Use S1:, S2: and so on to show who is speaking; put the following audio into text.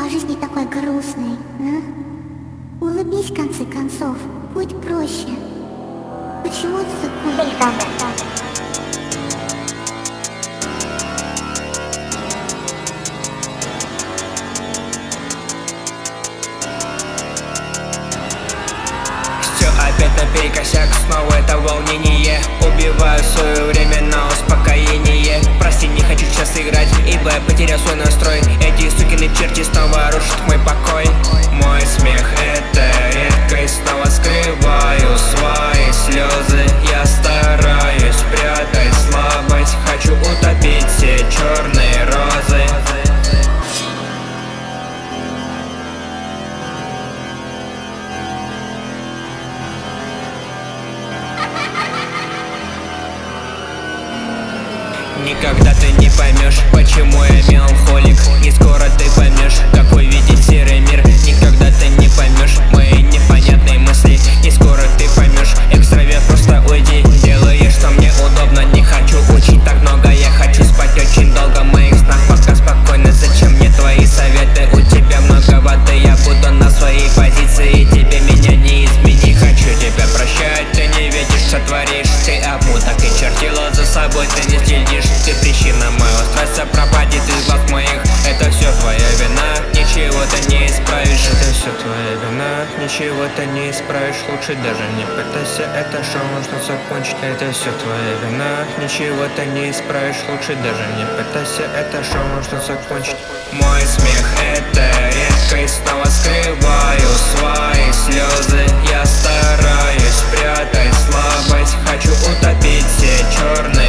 S1: по жизни такой грустный, а? Улыбнись в конце концов, будь проще. Почему ты такой?
S2: Опять наперекосяк, снова это волнение. Убиваю свое время на успокоение. Прости, не хочу сейчас играть, ибо я потерял свой настрой. Эти сукины черти снова рушат мой покой. Мой смех — это редкость, снова скрываю свои слезы. Я стараюсь спрятать слабость, хочу утопить все черные розы. Никогда ты не поймешь, почему я меланхолик. Не скоро ты поймешь, какой видит серый мир. Никогда ты не поймешь мои непонятные мысли. Не скоро ты поймешь, экстраверт, просто уйди. Делаешь, что мне удобно, не хочу учить так много. Я хочу спать очень долго, в моих снах пока спокойно. Зачем мне твои советы? У тебя много воды, я буду на своей позиции. Тебе меня не измени, хочу тебя прощать. Ты не видишь, что творишь, ты обмуток и чертила за собой, ты не следишь. Ты причина моего стресса, пропадет из глаз моих. Это все твоя вина, ничего ты не исправишь. Это все твоя вина, ничего ты не исправишь. Лучше даже не пытайся, это шоу нужно закончить. Это все твоя вина, ничего ты не исправишь. Лучше даже не пытайся, это шоу нужно закончить. Мой смех — это редкость, снова скрываю свои слезы. Я стараюсь спрятать слабость, хочу утопить все черные